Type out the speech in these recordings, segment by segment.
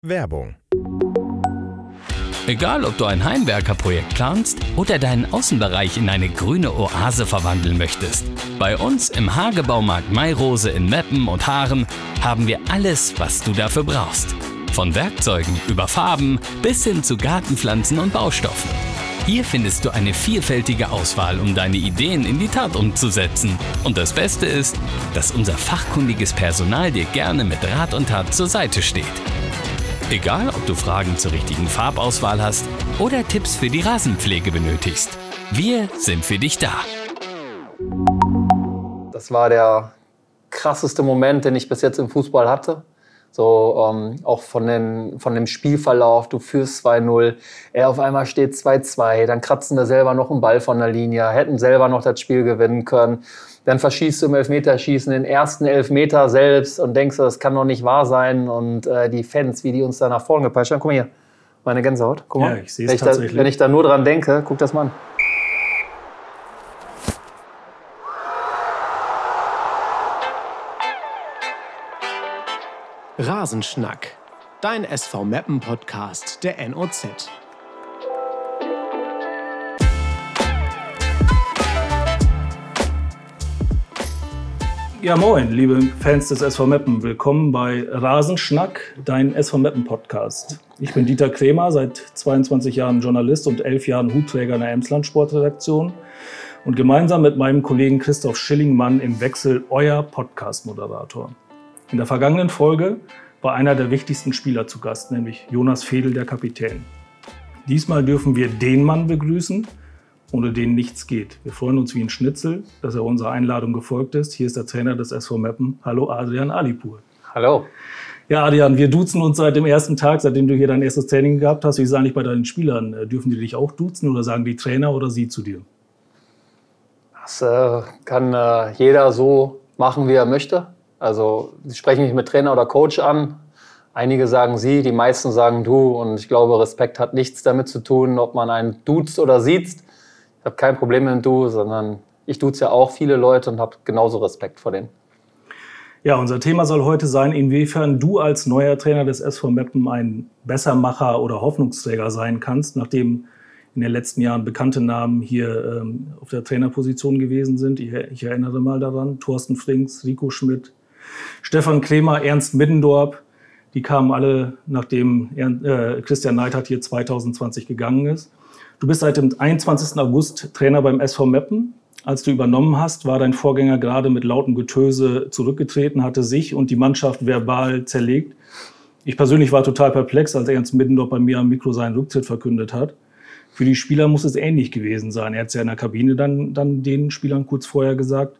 Werbung. Egal, ob du ein Heimwerkerprojekt planst oder deinen Außenbereich in eine grüne Oase verwandeln möchtest. Bei uns im Hagebaumarkt Mayrose in Meppen und Haaren haben wir alles, was du dafür brauchst. Von Werkzeugen über Farben bis hin zu Gartenpflanzen und Baustoffen. Hier findest du eine vielfältige Auswahl, um deine Ideen in die Tat umzusetzen. Und das Beste ist, dass unser fachkundiges Personal dir gerne mit Rat und Tat zur Seite steht. Egal, ob du Fragen zur richtigen Farbauswahl hast oder Tipps für die Rasenpflege benötigst. Wir sind für dich da. Das war der krasseste Moment, den ich bis jetzt im Fußball hatte. So auch von dem Spielverlauf, du führst 2-0, er auf einmal steht 2-2, dann kratzen wir selber noch einen Ball von der Linie, hätten selber noch das Spiel gewinnen können. Dann verschießt du im Elfmeterschießen den ersten Elfmeter selbst und denkst, das kann doch nicht wahr sein. Und die Fans, wie die uns da nach vorne gepeitscht haben. Guck mal hier, meine Gänsehaut. Guck mal. Ja, ich sehe es tatsächlich. Wenn ich da nur dran denke, guck das mal an. Rasenschnack, dein SV Meppen Podcast der NOZ. Ja, moin, liebe Fans des SV Meppen. Willkommen bei Rasenschnack, dein SV Meppen Podcast. Ich bin Dieter Krämer, seit 22 Jahren Journalist und 11 Jahren Hutträger in der Emsland Sportredaktion. Und gemeinsam mit meinem Kollegen Christoph Schillingmann im Wechsel euer Podcast-Moderator. In der vergangenen Folge war einer der wichtigsten Spieler zu Gast, nämlich Jonas Fedel, der Kapitän. Diesmal dürfen wir den Mann begrüßen, ohne den nichts geht. Wir freuen uns wie ein Schnitzel, dass er unserer Einladung gefolgt ist. Hier ist der Trainer des SV Meppen. Hallo Adrian Alipur. Hallo. Ja, Adrian, wir duzen uns seit dem ersten Tag, seitdem du hier dein erstes Training gehabt hast. Wie ist es eigentlich bei deinen Spielern? Dürfen die dich auch duzen oder sagen die Trainer oder sie zu dir? Das kann jeder so machen, wie er möchte. Also sie sprechen mich mit Trainer oder Coach an. Einige sagen sie, die meisten sagen du. Und ich glaube, Respekt hat nichts damit zu tun, ob man einen duzt oder siezt. Ich habe kein Problem mit dem Du, sondern ich duze ja auch viele Leute und habe genauso Respekt vor denen. Ja, unser Thema soll heute sein, inwiefern du als neuer Trainer des SV Meppen ein Bessermacher oder Hoffnungsträger sein kannst, nachdem in den letzten Jahren bekannte Namen hier auf der Trainerposition gewesen sind. Ich erinnere mal daran, Thorsten Frings, Rico Schmidt, Stefan Krämer, Ernst Middendorp. Die kamen alle, nachdem Christian Neidhardt hier 2020 gegangen ist. Du bist seit dem 21. August Trainer beim SV Meppen. Als du übernommen hast, war dein Vorgänger gerade mit lautem Getöse zurückgetreten, hatte sich und die Mannschaft verbal zerlegt. Ich persönlich war total perplex, als Ernst Middendorp bei mir am Mikro seinen Rücktritt verkündet hat. Für die Spieler muss es ähnlich gewesen sein. Er hat es ja in der Kabine dann den Spielern kurz vorher gesagt.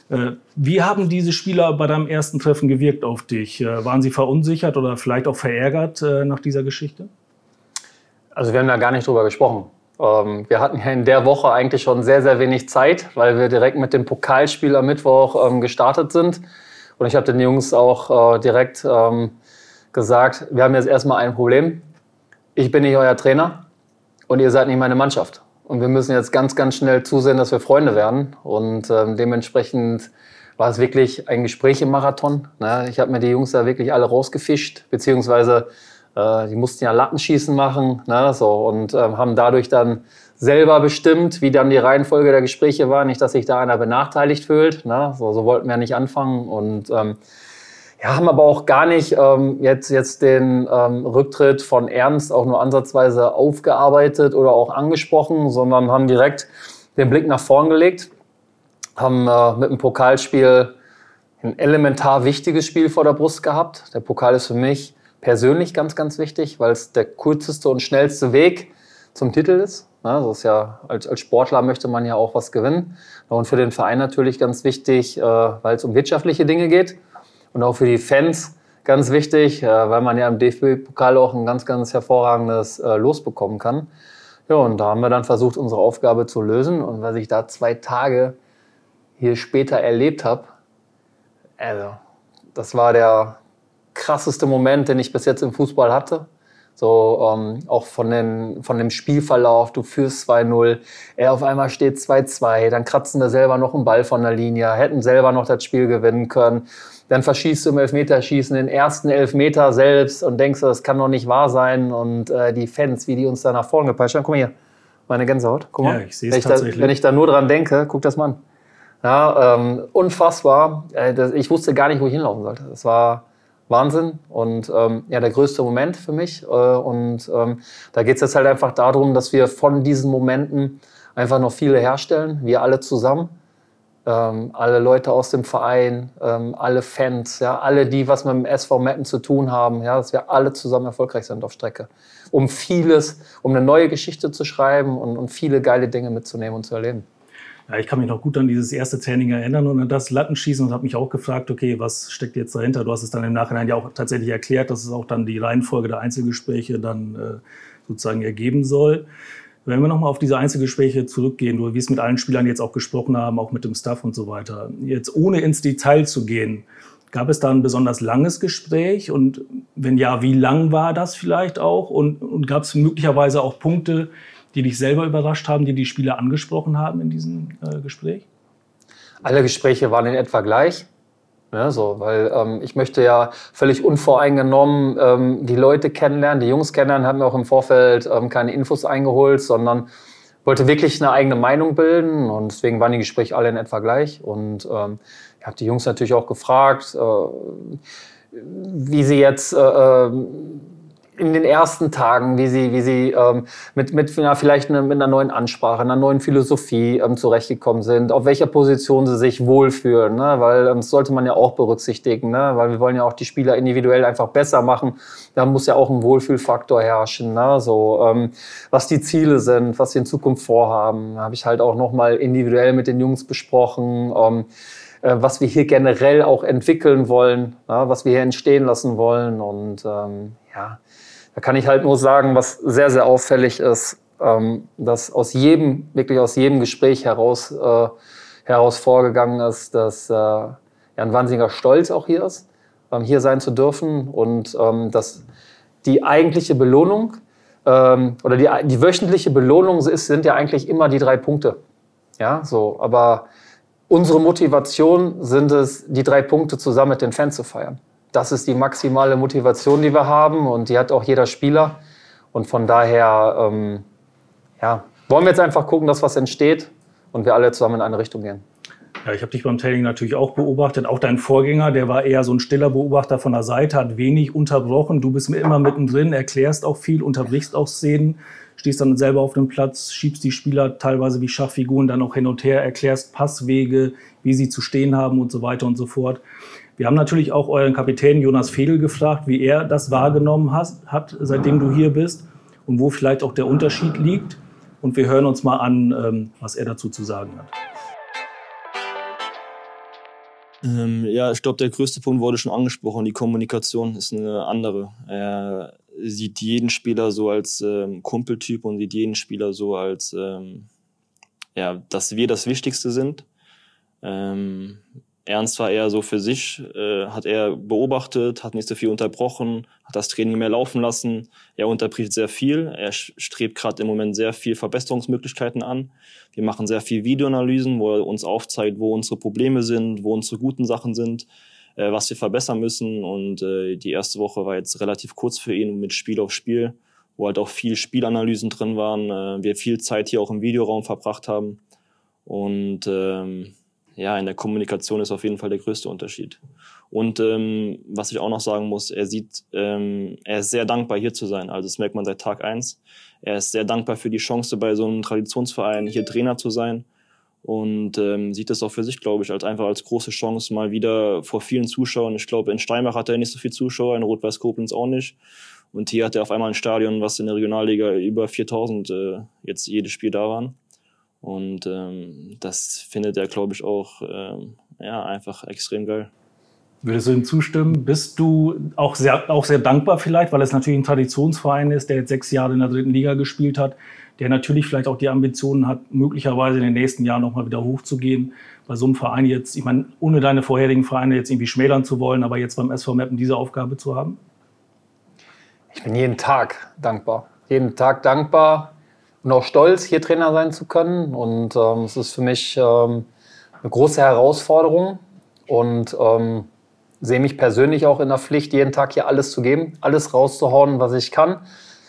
Wie haben diese Spieler bei deinem ersten Treffen gewirkt auf dich? Waren sie verunsichert oder vielleicht auch verärgert nach dieser Geschichte? Also wir haben da gar nicht drüber gesprochen. Wir hatten ja in der Woche eigentlich schon sehr, sehr wenig Zeit, weil wir direkt mit dem Pokalspiel am Mittwoch gestartet sind. Und ich habe den Jungs auch direkt gesagt, wir haben jetzt erstmal ein Problem. Ich bin nicht euer Trainer und ihr seid nicht meine Mannschaft. Und wir müssen jetzt ganz, ganz schnell zusehen, dass wir Freunde werden. Und dementsprechend war es wirklich ein Gespräch im Marathon. Ne? Ich habe mir die Jungs da wirklich alle rausgefischt, beziehungsweise die mussten ja Lattenschießen machen, ne? So, und haben dadurch dann selber bestimmt, wie dann die Reihenfolge der Gespräche war. Nicht, dass sich da einer benachteiligt fühlt. Ne? So wollten wir ja nicht anfangen. Und haben aber auch gar nicht jetzt den Rücktritt von Ernst auch nur ansatzweise aufgearbeitet oder auch angesprochen, sondern haben direkt den Blick nach vorn gelegt, haben mit dem Pokalspiel ein elementar wichtiges Spiel vor der Brust gehabt. Der Pokal ist für mich persönlich ganz, ganz wichtig, weil es der kürzeste und schnellste Weg zum Titel ist. Das ist ja, als Sportler möchte man ja auch was gewinnen. Und für den Verein natürlich ganz wichtig, weil es um wirtschaftliche Dinge geht. Und auch für die Fans ganz wichtig, weil man ja im DFB-Pokal auch ein ganz, ganz hervorragendes Los bekommen kann. Ja, und da haben wir dann versucht, unsere Aufgabe zu lösen. Und was ich da 2 Tage hier später erlebt habe, also das war der krasseste Moment, den ich bis jetzt im Fußball hatte. So, auch von dem Spielverlauf, du führst 2-0, auf einmal steht 2-2, dann kratzen wir selber noch einen Ball von der Linie, hätten selber noch das Spiel gewinnen können. Dann verschießt du im Elfmeterschießen den ersten Elfmeter selbst und denkst, das kann doch nicht wahr sein. Und die Fans, wie die uns da nach vorne gepeitscht haben, guck mal hier, meine Gänsehaut, guck mal. Ja, ich sehe es tatsächlich. Wenn ich da nur dran denke, guck das mal an. Ja, unfassbar. Ich wusste gar nicht, wo ich hinlaufen sollte. Das war Wahnsinn und der größte Moment für mich. Da geht es jetzt halt einfach darum, dass wir von diesen Momenten einfach noch viele herstellen, wir alle zusammen. Alle Leute aus dem Verein, alle Fans, ja, alle, die was mit dem SV Meppen zu tun haben, ja, dass wir alle zusammen erfolgreich sind auf Strecke. Um eine neue Geschichte zu schreiben und viele geile Dinge mitzunehmen und zu erleben. Ja, ich kann mich noch gut an dieses erste Training erinnern und an das Lattenschießen und habe mich auch gefragt, okay, was steckt jetzt dahinter? Du hast es dann im Nachhinein ja auch tatsächlich erklärt, dass es auch dann die Reihenfolge der Einzelgespräche dann sozusagen ergeben soll. Wenn wir nochmal auf diese Einzelgespräche zurückgehen, wie wir es mit allen Spielern jetzt auch gesprochen haben, auch mit dem Staff und so weiter, jetzt ohne ins Detail zu gehen, gab es da ein besonders langes Gespräch? Und wenn ja, wie lang war das vielleicht auch? Und gab es möglicherweise auch Punkte, die dich selber überrascht haben, die die Spieler angesprochen haben in diesem Gespräch? Alle Gespräche waren in etwa gleich. Ja, weil ich möchte ja völlig unvoreingenommen die Leute kennenlernen, die Jungs kennenlernen, haben mir auch im Vorfeld keine Infos eingeholt, sondern wollte wirklich eine eigene Meinung bilden und deswegen waren die Gespräche alle in etwa gleich. Und ich habe die Jungs natürlich auch gefragt, wie sie jetzt in den ersten Tagen, wie sie vielleicht mit einer neuen Ansprache, einer neuen Philosophie zurechtgekommen sind, auf welcher Position sie sich wohlfühlen, ne? Weil das sollte man ja auch berücksichtigen, ne? Weil wir wollen ja auch die Spieler individuell einfach besser machen. Da muss ja auch ein Wohlfühlfaktor herrschen, ne? Was die Ziele sind, was sie in Zukunft vorhaben, habe ich halt auch nochmal individuell mit den Jungs besprochen. Was wir hier generell auch entwickeln wollen, ja, was wir hier entstehen lassen wollen. Und da kann ich halt nur sagen, was sehr, sehr auffällig ist, dass aus jedem Gespräch heraus vorgegangen ist, dass ein wahnsinniger Stolz auch hier ist, hier sein zu dürfen und dass die eigentliche Belohnung oder die wöchentliche Belohnung sind ja eigentlich immer die 3 Punkte. Ja, so, aber unsere Motivation sind es, die 3 Punkte zusammen mit den Fans zu feiern. Das ist die maximale Motivation, die wir haben und die hat auch jeder Spieler. Und von daher wollen wir jetzt einfach gucken, dass was entsteht und wir alle zusammen in eine Richtung gehen. Ja, ich habe dich beim Training natürlich auch beobachtet. Auch dein Vorgänger, der war eher so ein stiller Beobachter von der Seite, hat wenig unterbrochen. Du bist immer mittendrin, erklärst auch viel, unterbrichst auch Szenen, stehst dann selber auf dem Platz, schiebst die Spieler teilweise wie Schachfiguren dann auch hin und her, erklärst Passwege, wie sie zu stehen haben und so weiter und so fort. Wir haben natürlich auch euren Kapitän Jonas Fedel gefragt, wie er das wahrgenommen hat, seitdem du hier bist und wo vielleicht auch der Unterschied liegt. Und wir hören uns mal an, was er dazu zu sagen hat. Ich glaube, der größte Punkt wurde schon angesprochen. Die Kommunikation ist eine andere. Er sieht jeden Spieler so als Kumpeltyp und sieht jeden Spieler so als, dass wir das Wichtigste sind. Ernst war eher so für sich, hat er beobachtet, hat nicht so viel unterbrochen, hat das Training mehr laufen lassen. Er unterbricht sehr viel. Er strebt gerade im Moment sehr viel Verbesserungsmöglichkeiten an. Wir machen sehr viel Videoanalysen, wo er uns aufzeigt, wo unsere Probleme sind, wo unsere guten Sachen sind, was wir verbessern müssen. Und die erste Woche war jetzt relativ kurz für ihn mit Spiel auf Spiel, wo halt auch viel Spielanalysen drin waren. Wir viel Zeit hier auch im Videoraum verbracht haben. Und in der Kommunikation ist auf jeden Fall der größte Unterschied. Und was ich auch noch sagen muss, er ist sehr dankbar, hier zu sein. Also das merkt man seit Tag 1. Er ist sehr dankbar für die Chance, bei so einem Traditionsverein hier Trainer zu sein. Und sieht das auch für sich, glaube ich, als große Chance, mal wieder vor vielen Zuschauern. Ich glaube, in Steinbach hat er nicht so viele Zuschauer, in Rot-Weiß Koblenz auch nicht. Und hier hat er auf einmal ein Stadion, was in der Regionalliga über 4.000 jetzt jedes Spiel da waren. Und das findet er, glaube ich, auch einfach extrem geil. Würdest du ihm zustimmen? Bist du auch sehr dankbar vielleicht, weil es natürlich ein Traditionsverein ist, der jetzt 6 Jahre in der 3. Liga gespielt hat, der natürlich vielleicht auch die Ambitionen hat, möglicherweise in den nächsten Jahren nochmal wieder hochzugehen. Bei so einem Verein jetzt, ich meine, ohne deine vorherigen Vereine jetzt irgendwie schmälern zu wollen, aber jetzt beim SV Meppen diese Aufgabe zu haben? Ich bin jeden Tag dankbar. Jeden Tag dankbar und auch stolz, hier Trainer sein zu können. Und es ist für mich eine große Herausforderung und sehe mich persönlich auch in der Pflicht, jeden Tag hier alles zu geben, alles rauszuhauen, was ich kann.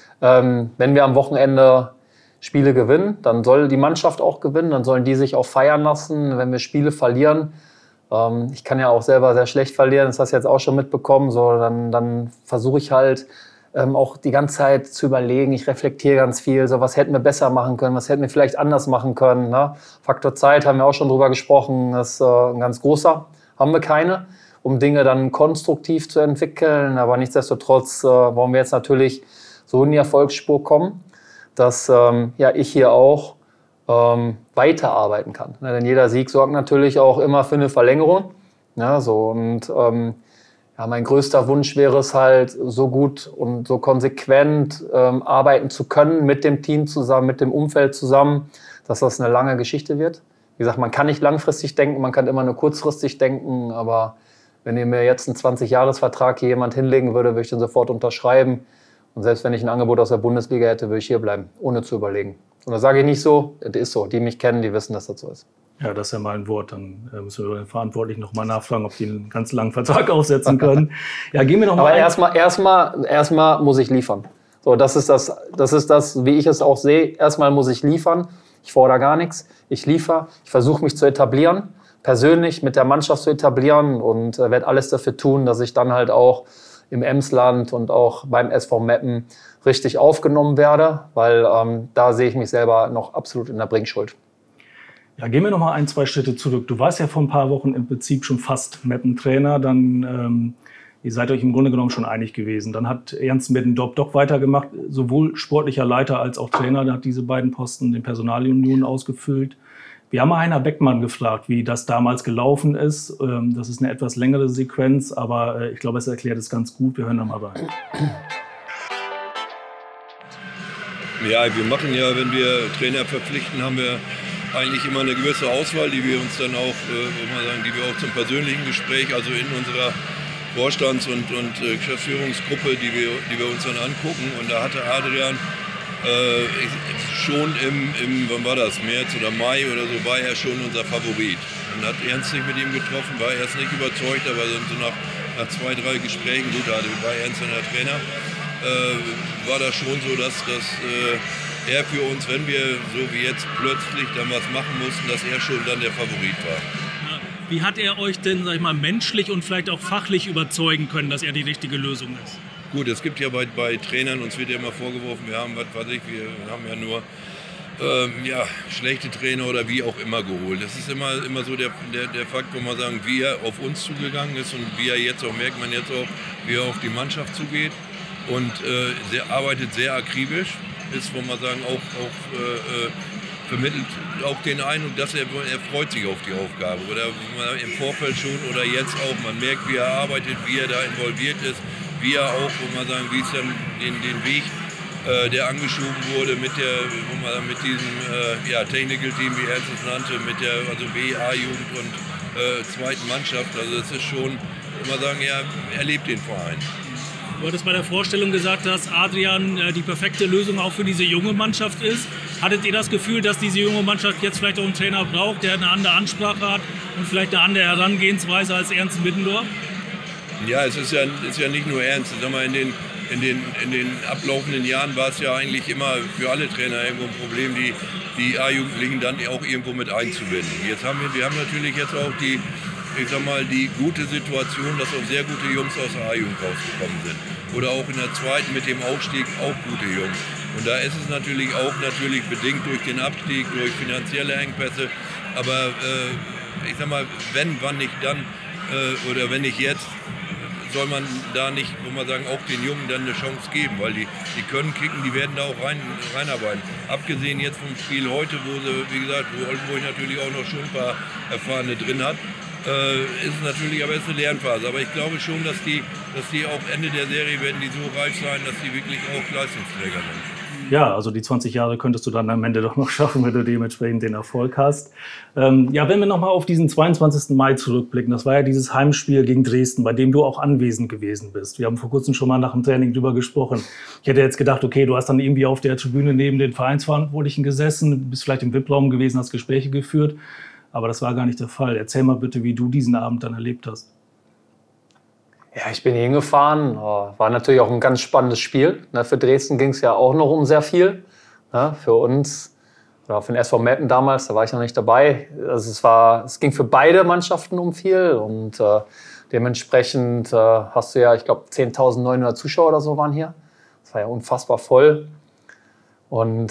Wenn wir am Wochenende Spiele gewinnen, dann soll die Mannschaft auch gewinnen, dann sollen die sich auch feiern lassen. Wenn wir Spiele verlieren, ich kann ja auch selber sehr schlecht verlieren, das hast du jetzt auch schon mitbekommen, so, dann versuche ich halt auch die ganze Zeit zu überlegen, ich reflektiere ganz viel, so was hätten wir besser machen können, was hätten wir vielleicht anders machen können. Ne? Faktor Zeit haben wir auch schon drüber gesprochen, das ist ein ganz großer, haben wir keine, um Dinge dann konstruktiv zu entwickeln, aber nichtsdestotrotz wollen wir jetzt natürlich so in die Erfolgsspur kommen, dass ich hier auch weiterarbeiten kann. Ne? Denn jeder Sieg sorgt natürlich auch immer für eine Verlängerung. Ja, so. Und mein größter Wunsch wäre es halt, so gut und so konsequent arbeiten zu können mit dem Team zusammen, mit dem Umfeld zusammen, dass das eine lange Geschichte wird. Wie gesagt, man kann nicht langfristig denken, man kann immer nur kurzfristig denken, aber wenn ihr mir jetzt einen 20-Jahres-Vertrag hier jemand hinlegen würde, würde ich den sofort unterschreiben. Und selbst wenn ich ein Angebot aus der Bundesliga hätte, würde ich hier bleiben, ohne zu überlegen. Und das sage ich nicht so, das ist so. Die mich kennen, die wissen, dass das so ist. Ja, das ist ja mal ein Wort. Dann müssen wir den Verantwortlichen noch mal nachfragen, ob die einen ganz langen Vertrag aufsetzen können. Ja, gehen wir noch mal. Aber erstmal muss ich liefern. So, das ist das, wie ich es auch sehe. Erstmal muss ich liefern. Ich fordere gar nichts. Ich liefere. Ich versuche mich zu etablieren, persönlich mit der Mannschaft zu etablieren und werde alles dafür tun, dass ich dann halt auch im Emsland und auch beim SV Meppen richtig aufgenommen werde, weil da sehe ich mich selber noch absolut in der Bringschuld. Ja, gehen wir noch mal 1, 2 Schritte zurück. Du warst ja vor ein paar Wochen im Prinzip schon fast Meppen-Trainer, dann ihr seid euch im Grunde genommen schon einig gewesen. Dann hat Ernst Middendorp doch weitergemacht, sowohl sportlicher Leiter als auch Trainer, der hat diese beiden Posten den Personalunion ausgefüllt. Wir haben mal Heiner Beckmann gefragt, wie das damals gelaufen ist. Das ist eine etwas längere Sequenz, aber ich glaube, es erklärt es ganz gut. Wir hören da mal rein. Ja, wir machen ja, wenn wir Trainer verpflichten, haben wir eigentlich immer eine gewisse Auswahl, die wir uns dann auch, die wir auch zum persönlichen Gespräch, also in unserer Vorstands- und Geschäftsführungsgruppe, die wir uns dann angucken. Und da hatte Adrian schon wann war das, März oder Mai oder so, war er schon unser Favorit. Und hat Ernst sich mit ihm getroffen, war erst nicht überzeugt, aber dann so nach 2, 3 Gesprächen, gut, war Ernst dann der Trainer, war das schon so, dass er für uns, wenn wir so wie jetzt plötzlich dann was machen mussten, dass er schon dann der Favorit war. Wie hat er euch denn, sag ich mal, menschlich und vielleicht auch fachlich überzeugen können, dass er die richtige Lösung ist? Gut, es gibt ja bei Trainern, uns wird ja immer vorgeworfen, wir haben, wir haben ja nur schlechte Trainer oder wie auch immer geholt. Das ist immer so der Fakt, wo man sagen, wie er auf uns zugegangen ist und wie er jetzt auch, merkt man jetzt auch, wie er auf die Mannschaft zugeht und arbeitet sehr akribisch, ist, wo man sagen, auch vermittelt auch den Eindruck, dass er freut sich auf die Aufgabe oder im Vorfeld schon oder jetzt auch, man merkt, wie er arbeitet, wie er da involviert ist, wie er auch, wo man sagen, wie es dann den Weg, der angeschoben wurde mit diesem Technical Team, wie er es nannte, mit der B-A-Jugend und zweiten Mannschaft. Also es ist schon, wo man sagen, er lebt den Verein. Du hattest bei der Vorstellung gesagt, dass Adrian die perfekte Lösung auch für diese junge Mannschaft ist. Hattet ihr das Gefühl, dass diese junge Mannschaft jetzt vielleicht auch einen Trainer braucht, der eine andere Ansprache hat und vielleicht eine andere Herangehensweise als Ernst Middendorp? Ja, es ist ja nicht nur Ernst. Sag mal, in den ablaufenden Jahren war es ja eigentlich immer für alle Trainer irgendwo ein Problem, die A-Jugendlichen dann auch irgendwo mit einzubinden. Wir haben natürlich jetzt auch die gute Situation, dass auch sehr gute Jungs aus der A-Jugend rausgekommen sind. Oder auch in der zweiten mit dem Aufstieg auch gute Jungs. Und da ist es natürlich auch bedingt durch den Abstieg, durch finanzielle Engpässe. Aber wann nicht dann oder wenn nicht jetzt, soll man da nicht, wo man sagen, auch den Jungen dann eine Chance geben, weil die können kicken, die werden da auch reinarbeiten. Abgesehen jetzt vom Spiel heute, wo Oldenburg natürlich auch noch schon ein paar Erfahrene drin hat, ist es natürlich aber eine Lernphase. Aber ich glaube schon, dass die auch Ende der Serie werden die so reif sein, dass die wirklich auch Leistungsträger sind. Ja, also die 20 Jahre könntest du dann am Ende doch noch schaffen, wenn du dementsprechend den Erfolg hast. Wenn wir nochmal auf diesen 22. Mai zurückblicken, das war ja dieses Heimspiel gegen Dresden, bei dem du auch anwesend gewesen bist. Wir haben vor kurzem schon mal nach dem Training drüber gesprochen. Ich hätte jetzt gedacht, okay, du hast dann irgendwie auf der Tribüne neben den Vereinsverantwortlichen gesessen, bist vielleicht im VIP-Raum gewesen, hast Gespräche geführt, aber das war gar nicht der Fall. Erzähl mal bitte, wie du diesen Abend dann erlebt hast. Ja, ich bin hier hingefahren. War natürlich auch ein ganz spannendes Spiel. Für Dresden ging es ja auch noch um sehr viel. Für uns, oder für den SV Meppen damals, da war ich noch nicht dabei. Also es ging für beide Mannschaften um viel. Und dementsprechend hast du ja, ich glaube, 10.900 Zuschauer oder so waren hier. Das war ja unfassbar voll. Und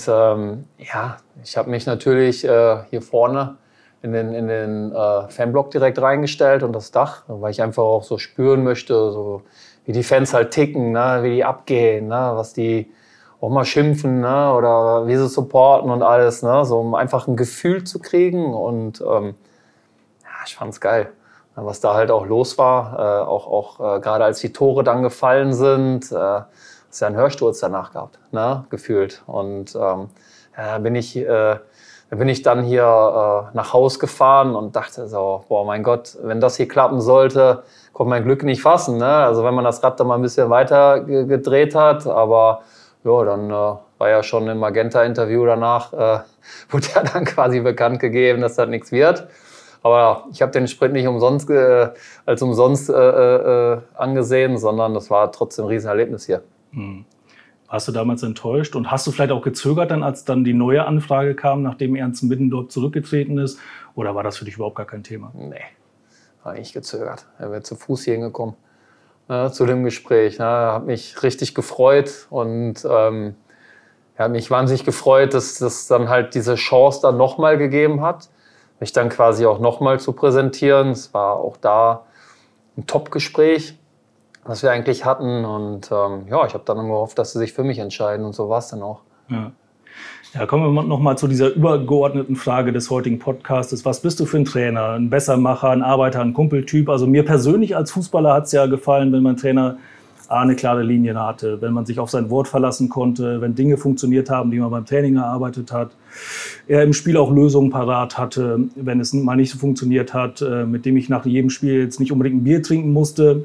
ich habe mich natürlich hier vorne in den Fanblock direkt reingestellt und das Dach, weil ich einfach auch so spüren möchte, so wie die Fans halt ticken, ne, wie die abgehen, ne, was die auch mal schimpfen, ne, oder wie sie supporten und alles, ne, so um einfach ein Gefühl zu kriegen. Und ich fand's geil, was da halt auch los war, auch gerade als die Tore dann gefallen sind, ist ja ein Hörsturz danach gehabt, ne, gefühlt. Und da bin ich dann hier nach Haus gefahren und dachte so, boah, mein Gott, wenn das hier klappen sollte, konnte mein Glück nicht fassen. Ne? Also wenn man das Rad dann mal ein bisschen weiter gedreht hat, aber ja, dann war ja schon im Magenta-Interview danach, wurde ja dann quasi bekannt gegeben, dass das nichts wird. Aber ich habe den Sprint nicht als umsonst angesehen, sondern das war trotzdem ein Riesenerlebnis hier. Mhm. Warst du damals enttäuscht und hast du vielleicht auch gezögert, dann, als dann die neue Anfrage kam, nachdem Ernst Middendorf zurückgetreten ist? Oder war das für dich überhaupt gar kein Thema? Nee, war nicht gezögert. Er wäre zu Fuß hier hingekommen zu dem Gespräch. Hat mich richtig gefreut und hat mich wahnsinnig gefreut, dass das dann halt diese Chance dann nochmal gegeben hat, mich dann quasi auch nochmal zu präsentieren. Es war auch da ein Top-Gespräch, was wir eigentlich hatten. Und ich habe dann gehofft, dass sie sich für mich entscheiden. Und so war es dann auch. Ja, kommen wir noch mal zu dieser übergeordneten Frage des heutigen Podcasts. Was bist du für ein Trainer? Ein Bessermacher, ein Arbeiter, ein Kumpeltyp? Also mir persönlich als Fußballer hat es ja gefallen, wenn mein Trainer eine klare Linie hatte, wenn man sich auf sein Wort verlassen konnte, wenn Dinge funktioniert haben, die man beim Training erarbeitet hat. Er im Spiel auch Lösungen parat hatte, wenn es mal nicht so funktioniert hat, mit dem ich nach jedem Spiel jetzt nicht unbedingt ein Bier trinken musste.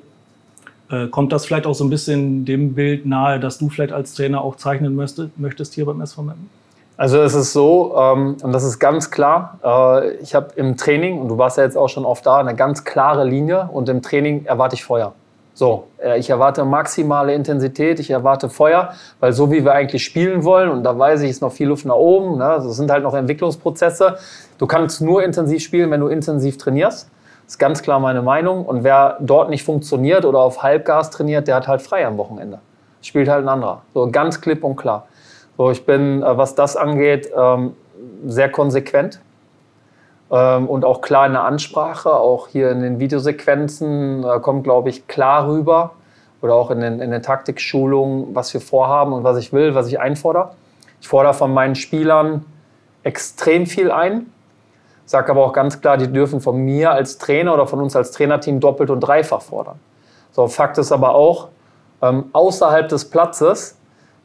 Kommt das vielleicht auch so ein bisschen dem Bild nahe, dass du vielleicht als Trainer auch zeichnen möchtest hier beim SV Meppen? Also es ist so, und das ist ganz klar, ich habe im Training, und du warst ja jetzt auch schon oft da, eine ganz klare Linie und im Training erwarte ich Feuer. So, ich erwarte maximale Intensität, ich erwarte Feuer, weil so wie wir eigentlich spielen wollen, und da weiß ich, ist noch viel Luft nach oben, ne, das sind halt noch Entwicklungsprozesse. Du kannst nur intensiv spielen, wenn du intensiv trainierst. Das ist ganz klar meine Meinung. Und wer dort nicht funktioniert oder auf Halbgas trainiert, der hat halt frei am Wochenende. Spielt halt ein anderer. So ganz klipp und klar. So, ich bin, was das angeht, sehr konsequent und auch klar in der Ansprache. Auch hier in den Videosequenzen kommt, glaube ich, klar rüber. Oder auch in den Taktikschulungen, was wir vorhaben und was ich will, was ich einfordere. Ich fordere von meinen Spielern extrem viel ein. Sage aber auch ganz klar, die dürfen von mir als Trainer oder von uns als Trainerteam doppelt und dreifach fordern. So, Fakt ist aber auch, außerhalb des Platzes,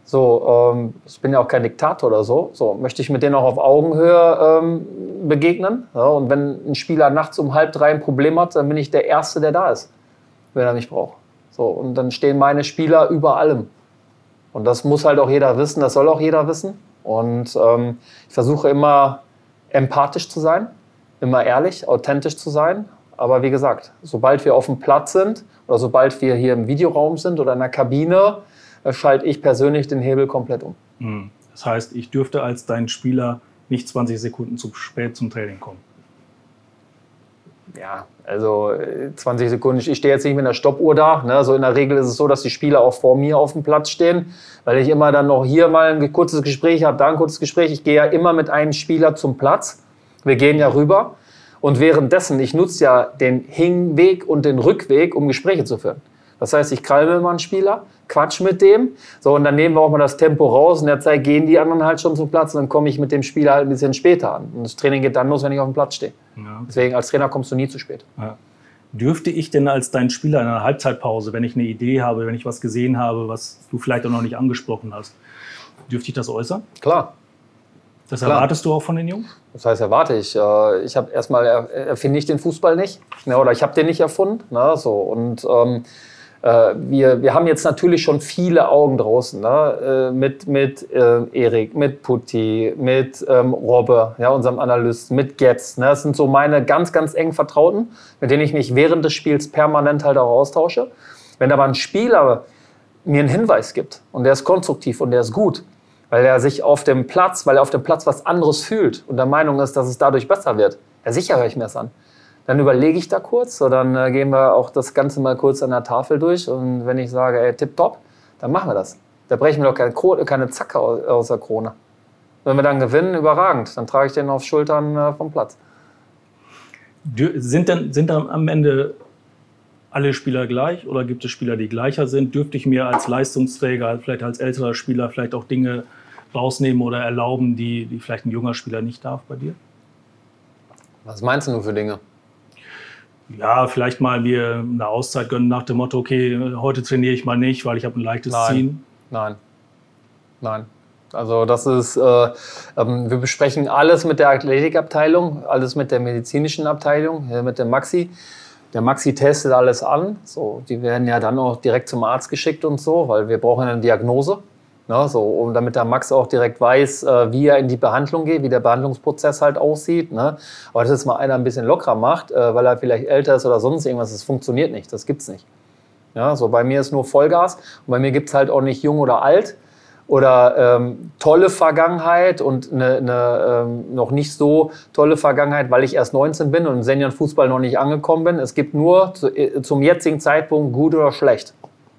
ich bin ja auch kein Diktator oder so, möchte ich mit denen auch auf Augenhöhe begegnen. Ja, und wenn ein Spieler nachts um 2:30 ein Problem hat, dann bin ich der Erste, der da ist, wenn er mich braucht. So, und dann stehen meine Spieler über allem. Und das muss halt auch jeder wissen, das soll auch jeder wissen. Und ich versuche immer empathisch zu sein, immer ehrlich, authentisch zu sein. Aber wie gesagt, sobald wir auf dem Platz sind oder sobald wir hier im Videoraum sind oder in der Kabine, schalte ich persönlich den Hebel komplett um. Das heißt, ich dürfte als dein Spieler nicht 20 Sekunden zu spät zum Training kommen. Ja, also 20 Sekunden. Ich stehe jetzt nicht mit einer Stoppuhr da. Ne? So in der Regel ist es so, dass die Spieler auch vor mir auf dem Platz stehen, weil ich immer dann noch hier mal ein kurzes Gespräch habe, da ein kurzes Gespräch. Ich gehe ja immer mit einem Spieler zum Platz. Wir gehen ja rüber. Und währenddessen, ich nutze ja den Hinweg und den Rückweg, um Gespräche zu führen. Das heißt, ich kralme mal einen Spieler, quatsch mit dem, so, und dann nehmen wir auch mal das Tempo raus. In der Zeit gehen die anderen halt schon zum Platz und dann komme ich mit dem Spieler halt ein bisschen später an. Und das Training geht dann los, wenn ich auf dem Platz stehe. Ja. Deswegen, als Trainer kommst du nie zu spät. Ja. Dürfte ich denn als dein Spieler in einer Halbzeitpause, wenn ich eine Idee habe, wenn ich was gesehen habe, was du vielleicht auch noch nicht angesprochen hast, dürfte ich das äußern? Klar. Das erwartest du auch von den Jungs? Das heißt, erwarte ich. Ich habe erstmal erfinde ich den Fußball nicht, ne, oder ich habe den nicht erfunden. Ne, so. Und wir haben jetzt natürlich schon viele Augen draußen, ne, mit Erik, mit Putti, mit Robbe, ja, unserem Analysten, mit Getz. Ne, das sind so meine ganz, ganz engen Vertrauten, mit denen ich mich während des Spiels permanent halt auch austausche. Wenn aber ein Spieler mir einen Hinweis gibt und der ist konstruktiv und der ist gut, weil er auf dem Platz was anderes fühlt und der Meinung ist, dass es dadurch besser wird. Ja, sicher höre ich mir das an. Dann überlege ich da kurz, so, dann gehen wir auch das Ganze mal kurz an der Tafel durch und wenn ich sage, ey, tipptopp, dann machen wir das. Da brechen wir doch keine Zacke aus der Krone. Wenn wir dann gewinnen, überragend, dann trage ich den auf Schultern vom Platz. Sind dann am Ende alle Spieler gleich oder gibt es Spieler, die gleicher sind? Dürfte ich mir als Leistungsträger, vielleicht als älterer Spieler, vielleicht auch Dinge rausnehmen oder erlauben, die vielleicht ein junger Spieler nicht darf bei dir? Was meinst du für Dinge? Ja, vielleicht mal mir eine Auszeit gönnen nach dem Motto, okay, heute trainiere ich mal nicht, weil ich habe ein leichtes Ziehen. Nein. Also das ist, wir besprechen alles mit der Athletikabteilung, alles mit der medizinischen Abteilung, mit dem Maxi. Der Maxi testet alles an. So, die werden ja dann auch direkt zum Arzt geschickt und so, weil wir brauchen eine Diagnose. Ne, so, und damit der Max auch direkt weiß, wie er in die Behandlung geht, wie der Behandlungsprozess halt aussieht. Ne? Aber dass jetzt mal einer ein bisschen lockerer macht, weil er vielleicht älter ist oder sonst irgendwas, das funktioniert nicht, das gibt's nicht. Ja, so bei mir ist nur Vollgas und bei mir gibt's halt auch nicht jung oder alt oder tolle Vergangenheit und eine noch nicht so tolle Vergangenheit, weil ich erst 19 bin und im Seniorenfußball noch nicht angekommen bin. Es gibt nur zum jetzigen Zeitpunkt gut oder schlecht.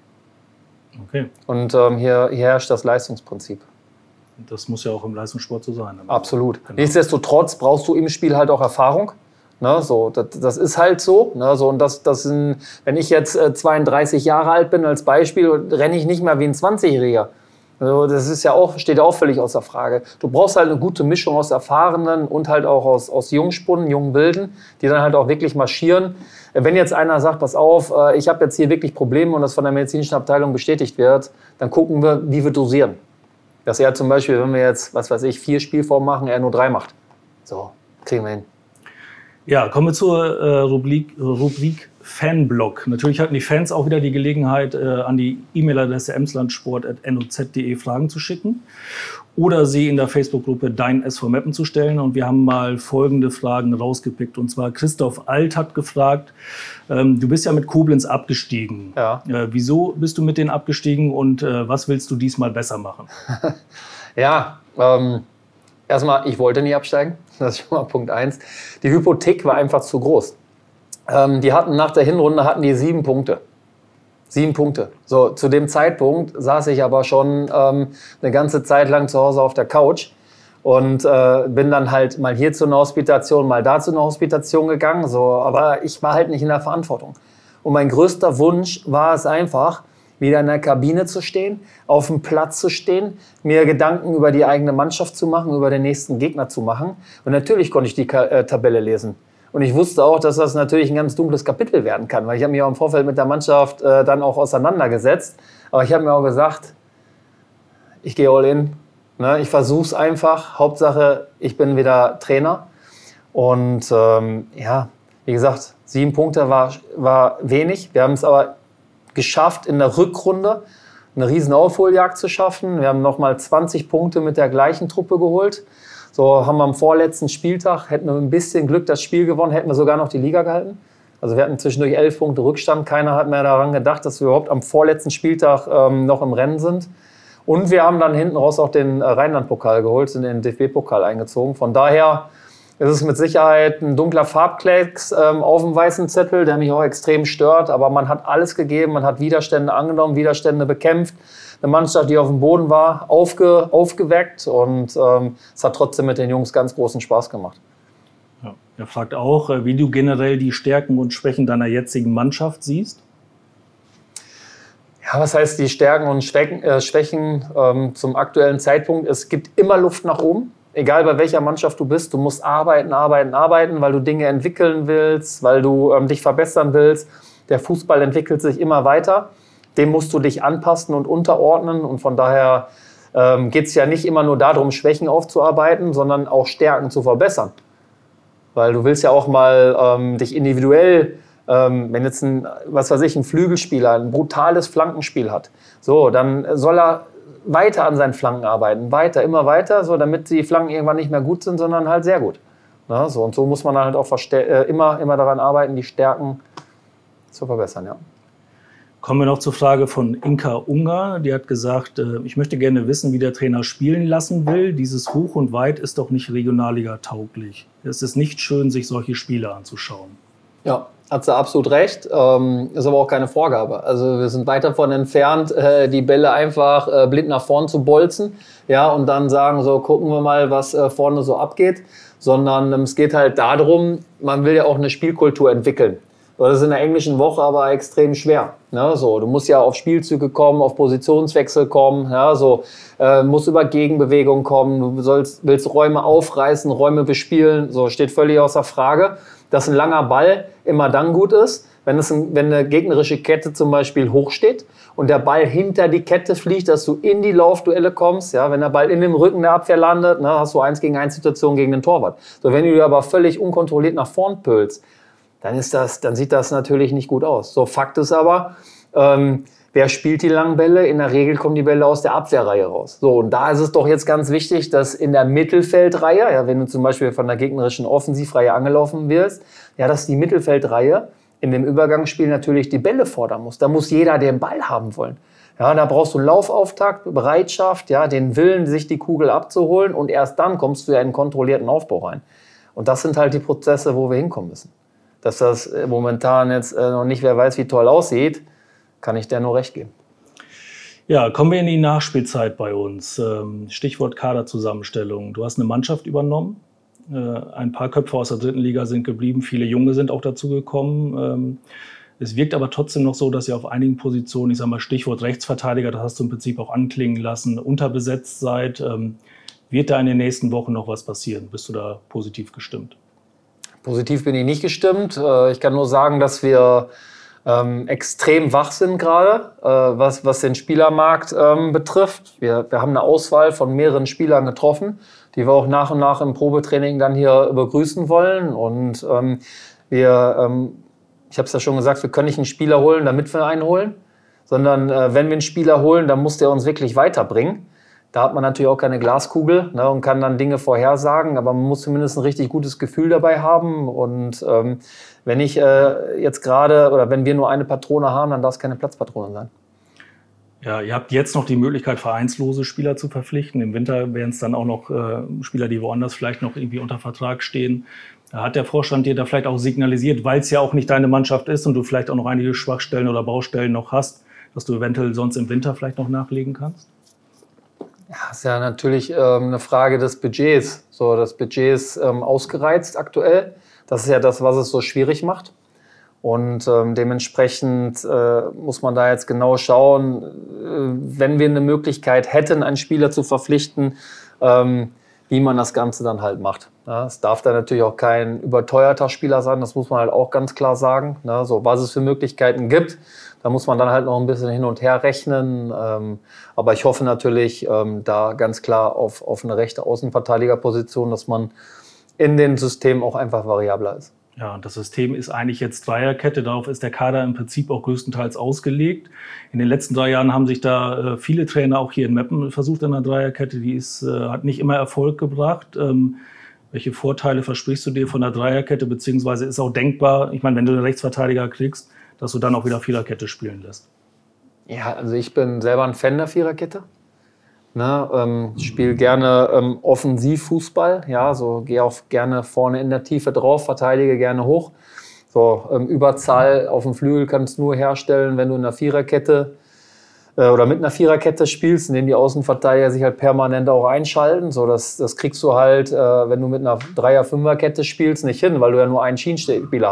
Okay. Und hier herrscht das Leistungsprinzip. Das muss ja auch im Leistungssport so sein. Absolut. Genau. Nichtsdestotrotz brauchst du im Spiel halt auch Erfahrung. Ne, so, das ist halt so. Ne, so und wenn ich jetzt 32 Jahre alt bin als Beispiel, renne ich nicht mehr wie ein 20-Jähriger. Also das ist ja auch, steht auch völlig außer Frage. Du brauchst halt eine gute Mischung aus Erfahrenen und halt auch aus Jungspunden, jungen Wilden, die dann halt auch wirklich marschieren. Wenn jetzt einer sagt, pass auf, ich habe jetzt hier wirklich Probleme und das von der medizinischen Abteilung bestätigt wird, dann gucken wir, wie wir dosieren. Dass er zum Beispiel, wenn wir jetzt, 4 Spielformen machen, er nur 3 macht. So, kriegen wir hin. Ja, kommen wir zur Rubrik Fanblog. Natürlich hatten die Fans auch wieder die Gelegenheit, an die E-Mail-Adresse emslandsport@noz.de Fragen zu schicken oder sie in der Facebook-Gruppe Dein SV Meppen zu stellen. Und wir haben mal folgende Fragen rausgepickt. Und zwar Christoph Alt hat gefragt, du bist ja mit Koblenz abgestiegen. Ja. Wieso bist du mit denen abgestiegen und was willst du diesmal besser machen? Ja, erstmal, ich wollte nie absteigen. Das ist schon mal Punkt 1. Die Hypothek war einfach zu groß. Die hatten nach der Hinrunde 7 Punkte. 7 Punkte. So, zu dem Zeitpunkt saß ich aber schon eine ganze Zeit lang zu Hause auf der Couch und bin dann halt mal hier zu einer Hospitation, mal da zu einer Hospitation gegangen. So, aber ich war halt nicht in der Verantwortung. Und mein größter Wunsch war es einfach, wieder in der Kabine zu stehen, auf dem Platz zu stehen, mir Gedanken über die eigene Mannschaft zu machen, über den nächsten Gegner zu machen. Und natürlich konnte ich die Tabelle lesen. Und ich wusste auch, dass das natürlich ein ganz dunkles Kapitel werden kann, weil ich habe mich auch im Vorfeld mit der Mannschaft dann auch auseinandergesetzt. Aber ich habe mir auch gesagt, ich gehe all in. Ne? Ich versuche es einfach. Hauptsache, ich bin wieder Trainer. Und wie gesagt, 7 Punkte war wenig. Wir haben es aber geschafft, in der Rückrunde eine riesen Aufholjagd zu schaffen. Wir haben nochmal 20 Punkte mit der gleichen Truppe geholt. So haben wir am vorletzten Spieltag, hätten wir ein bisschen Glück das Spiel gewonnen, hätten wir sogar noch die Liga gehalten. Also wir hatten zwischendurch 11 Punkte Rückstand. Keiner hat mehr daran gedacht, dass wir überhaupt am vorletzten Spieltag noch im Rennen sind. Und wir haben dann hinten raus auch den Rheinland-Pokal geholt, sind in den DFB-Pokal eingezogen. Von daher ist es mit Sicherheit ein dunkler Farbklecks auf dem weißen Zettel, der mich auch extrem stört. Aber man hat alles gegeben, man hat Widerstände angenommen, Widerstände bekämpft. Eine Mannschaft, die auf dem Boden war, aufgeweckt. Und es hat trotzdem mit den Jungs ganz großen Spaß gemacht. Ja. Er fragt auch, wie du generell die Stärken und Schwächen deiner jetzigen Mannschaft siehst. Ja, was heißt die Stärken und Schwächen zum aktuellen Zeitpunkt? Es gibt immer Luft nach oben. egal bei welcher Mannschaft du bist, du musst arbeiten, weil du Dinge entwickeln willst, weil du dich verbessern willst. Der Fußball entwickelt sich immer weiter. Dem musst du dich anpassen und unterordnen. Und von daher geht es ja nicht immer nur darum, Schwächen aufzuarbeiten, sondern auch Stärken zu verbessern. Weil du willst ja auch mal dich individuell, wenn jetzt ein Flügelspieler ein brutales Flankenspiel hat, so, dann soll er weiter an seinen Flanken arbeiten, immer weiter, so, damit die Flanken irgendwann nicht mehr gut sind, sondern halt sehr gut. Ja, so, und so muss man halt auch immer daran arbeiten, die Stärken zu verbessern. Ja. Kommen wir noch zur Frage von Inka Unger. Die hat gesagt, ich möchte gerne wissen, wie der Trainer spielen lassen will. Dieses Hoch und Weit ist doch nicht Regionalliga tauglich. Es ist nicht schön, sich solche Spiele anzuschauen. Ja, hat sie absolut recht. Ist aber auch keine Vorgabe. Also wir sind weit davon entfernt, die Bälle einfach blind nach vorn zu bolzen, ja, und dann sagen, so gucken wir mal, was vorne so abgeht. Sondern es geht halt darum, man will ja auch eine Spielkultur entwickeln. Das ist in der englischen Woche aber extrem schwer. Ne? So, du musst ja auf Spielzüge kommen, auf Positionswechsel kommen, ja, so, musst über Gegenbewegung kommen, du willst Räume aufreißen, Räume bespielen, so, steht völlig außer Frage, dass ein langer Ball immer dann gut ist, wenn eine gegnerische Kette zum Beispiel hoch steht und der Ball hinter die Kette fliegt, dass du in die Laufduelle kommst. Ja, wenn der Ball in dem Rücken der Abwehr landet, ne, hast du 1-gegen-1 Situation gegen den Torwart. So, wenn du dir aber völlig unkontrolliert nach vorn pölst, dann sieht das natürlich nicht gut aus. So, Fakt ist aber, wer spielt die langen Bälle? In der Regel kommen die Bälle aus der Abwehrreihe raus. So, und da ist es doch jetzt ganz wichtig, dass in der Mittelfeldreihe, ja, wenn du zum Beispiel von der gegnerischen Offensivreihe angelaufen wirst, ja, dass die Mittelfeldreihe in dem Übergangsspiel natürlich die Bälle fordern muss. Da muss jeder den Ball haben wollen. Ja, da brauchst du einen Laufauftakt, Bereitschaft, ja, den Willen, sich die Kugel abzuholen, und erst dann kommst du ja in einen kontrollierten Aufbau rein. Und das sind halt die Prozesse, wo wir hinkommen müssen. Dass das momentan jetzt noch nicht, wer weiß, wie toll aussieht, kann ich dir nur recht geben. Ja, kommen wir in die Nachspielzeit bei uns. Stichwort Kaderzusammenstellung. Du hast eine Mannschaft übernommen. Ein paar Köpfe aus der 3. Liga sind geblieben. Viele Junge sind auch dazu gekommen. Es wirkt aber trotzdem noch so, dass ihr auf einigen Positionen, ich sage mal Stichwort Rechtsverteidiger, das hast du im Prinzip auch anklingen lassen, unterbesetzt seid. Wird da in den nächsten Wochen noch was passieren? Bist du da positiv gestimmt? Positiv bin ich nicht gestimmt. Ich kann nur sagen, dass wir extrem wach sind gerade, was den Spielermarkt betrifft. Wir haben eine Auswahl von mehreren Spielern getroffen, die wir auch nach und nach im Probetraining dann hier begrüßen wollen. Und ich habe es ja schon gesagt, wir können nicht einen Spieler holen, damit wir einen holen, sondern wenn wir einen Spieler holen, dann muss der uns wirklich weiterbringen. Da hat man natürlich auch keine Glaskugel, ne, und kann dann Dinge vorhersagen, aber man muss zumindest ein richtig gutes Gefühl dabei haben. Und wenn ich jetzt gerade oder wenn wir nur eine Patrone haben, dann darf es keine Platzpatrone sein. Ja, ihr habt jetzt noch die Möglichkeit, vereinslose Spieler zu verpflichten. Im Winter wären es dann auch noch Spieler, die woanders vielleicht noch irgendwie unter Vertrag stehen. Hat der Vorstand dir da vielleicht auch signalisiert, weil es ja auch nicht deine Mannschaft ist und du vielleicht auch noch einige Schwachstellen oder Baustellen noch hast, dass du eventuell sonst im Winter vielleicht noch nachlegen kannst? Ja, ist ja natürlich eine Frage des Budgets. So, das Budget ist ausgereizt aktuell. Das ist ja das, was es so schwierig macht. Und dementsprechend muss man da jetzt genau schauen, wenn wir eine Möglichkeit hätten, einen Spieler zu verpflichten, wie man das Ganze dann halt macht. Ja, es darf dann natürlich auch kein überteuerter Spieler sein, das muss man halt auch ganz klar sagen. Ja, so, was es für Möglichkeiten gibt, da muss man dann halt noch ein bisschen hin und her rechnen. Aber ich hoffe natürlich da ganz klar auf eine rechte Außenverteidigerposition, dass man in den Systemen auch einfach variabler ist. Ja, und das System ist eigentlich jetzt Dreierkette. Darauf ist der Kader im Prinzip auch größtenteils ausgelegt. In den letzten 3 Jahren haben sich da viele Trainer auch hier in Meppen versucht in der Dreierkette. Die hat nicht immer Erfolg gebracht. Welche Vorteile versprichst du dir von der Dreierkette? Beziehungsweise ist auch denkbar, ich meine, wenn du einen Rechtsverteidiger kriegst, dass du dann auch wieder Viererkette spielen lässt? Ja, also ich bin selber ein Fan der Viererkette. Spiele gerne Offensivfußball, ja, so gehe auch gerne vorne in der Tiefe drauf, verteidige gerne hoch. So, Überzahl auf dem Flügel kannst du nur herstellen, wenn du in einer Viererkette oder mit einer Viererkette spielst, indem die Außenverteidiger sich halt permanent auch einschalten. So, das kriegst du halt, wenn du mit einer Dreier-Fünfer-Kette spielst, nicht hin, weil du ja nur einen Schienenspieler hast.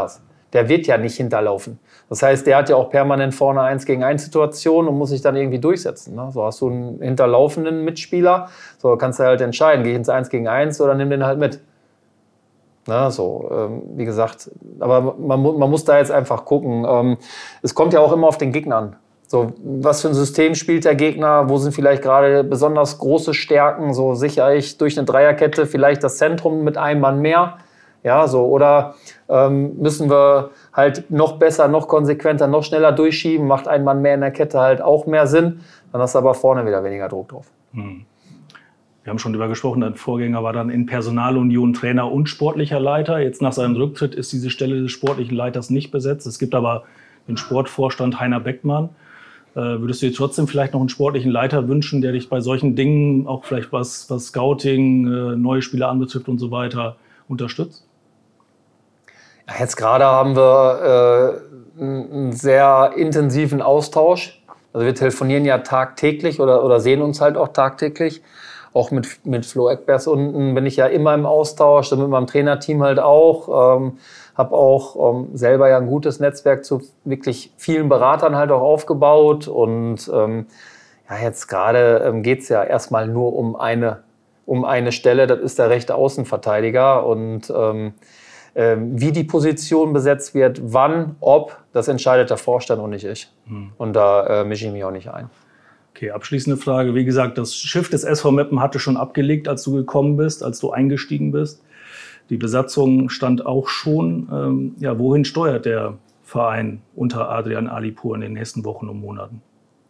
der wird ja nicht hinterlaufen. Das heißt, der hat ja auch permanent vorne 1-gegen-1 Situationen und muss sich dann irgendwie durchsetzen. Ne? So hast du einen hinterlaufenden Mitspieler, so kannst du halt entscheiden, gehe ich ins 1-gegen-1 oder nimm den halt mit. Na, so, wie gesagt, aber man muss da jetzt einfach gucken. Es kommt ja auch immer auf den Gegner an. So, was für ein System spielt der Gegner? Wo sind vielleicht gerade besonders große Stärken? So sichere ich durch eine Dreierkette vielleicht das Zentrum mit einem Mann mehr? Ja, so, oder müssen wir halt noch besser, noch konsequenter, noch schneller durchschieben? Macht ein Mann mehr in der Kette halt auch mehr Sinn? Dann hast du aber vorne wieder weniger Druck drauf. Wir haben schon darüber gesprochen, dein Vorgänger war dann in Personalunion Trainer und sportlicher Leiter. Jetzt nach seinem Rücktritt ist diese Stelle des sportlichen Leiters nicht besetzt. Es gibt aber den Sportvorstand Heiner Beckmann. Würdest du dir trotzdem vielleicht noch einen sportlichen Leiter wünschen, der dich bei solchen Dingen, auch vielleicht was Scouting, neue Spieler anbetrifft und so weiter, unterstützt? Ja, jetzt gerade haben wir einen sehr intensiven Austausch. Also wir telefonieren ja tagtäglich oder sehen uns halt auch tagtäglich. Auch mit Flo Eckbergs unten bin ich ja immer im Austausch, mit meinem Trainerteam halt auch. Habe auch selber ja ein gutes Netzwerk zu wirklich vielen Beratern halt auch aufgebaut. Und ja, jetzt gerade geht es ja erstmal nur um eine Stelle, das ist der rechte Außenverteidiger. Und wie die Position besetzt wird, wann, ob, das entscheidet der Vorstand und nicht ich. Und da mische ich mich auch nicht ein. Okay, abschließende Frage. Wie gesagt, das Schiff des SV Meppen hatte schon abgelegt, als du gekommen bist, als du eingestiegen bist. Die Besatzung stand auch schon. Ja, wohin steuert der Verein unter Adrian Alipur in den nächsten Wochen und Monaten?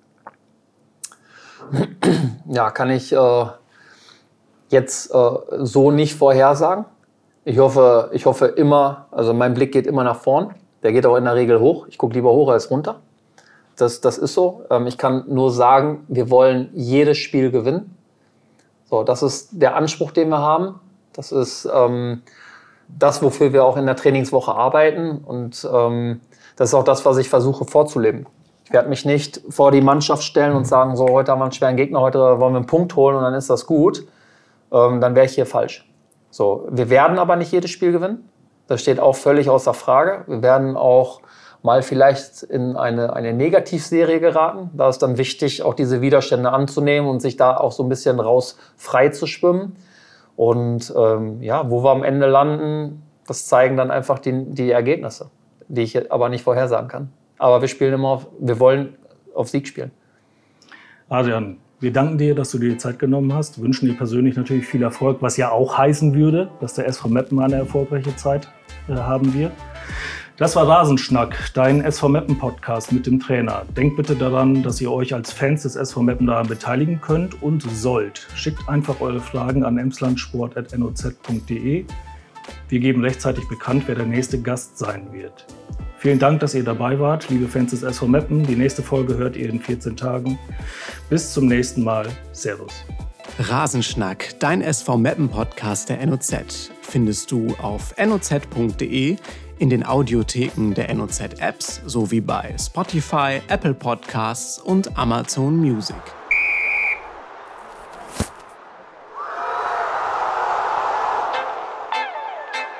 Ja, kann ich jetzt so nicht vorhersagen. Ich hoffe immer, also mein Blick geht immer nach vorn. Der geht auch in der Regel hoch. Ich gucke lieber hoch als runter. Das ist so. Ich kann nur sagen, wir wollen jedes Spiel gewinnen. So, das ist der Anspruch, den wir haben. Das ist das, wofür wir auch in der Trainingswoche arbeiten. Und das ist auch das, was ich versuche vorzuleben. Ich werde mich nicht vor die Mannschaft stellen und sagen, so, heute haben wir einen schweren Gegner, heute wollen wir einen Punkt holen und dann ist das gut. Dann wäre ich hier falsch. So, wir werden aber nicht jedes Spiel gewinnen. Das steht auch völlig außer Frage. Wir werden auch mal vielleicht in eine Negativserie geraten. Da ist dann wichtig, auch diese Widerstände anzunehmen und sich da auch so ein bisschen raus frei zu schwimmen. Und ja, wo wir am Ende landen, das zeigen dann einfach die Ergebnisse, die ich aber nicht vorhersagen kann. Aber wir wollen auf Sieg spielen. Adrian, wir danken dir, dass du dir die Zeit genommen hast. Wünschen dir persönlich natürlich viel Erfolg, was ja auch heißen würde, dass der SV Meppen eine erfolgreiche Zeit haben wird. Das war Rasenschnack, dein SV Meppen Podcast mit dem Trainer. Denkt bitte daran, dass ihr euch als Fans des SV Meppen daran beteiligen könnt und sollt. Schickt einfach eure Fragen an emslandsport@noz.de. Wir geben rechtzeitig bekannt, wer der nächste Gast sein wird. Vielen Dank, dass ihr dabei wart, liebe Fans des SV Meppen. Die nächste Folge hört ihr in 14 Tagen. Bis zum nächsten Mal. Servus. Rasenschnack, dein SV Meppen Podcast der NOZ, findest du auf noz.de, in den Audiotheken der NOZ-Apps sowie bei Spotify, Apple Podcasts und Amazon Music.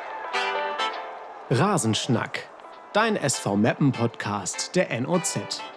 Rasenschnack, dein SV Meppen Podcast der NOZ.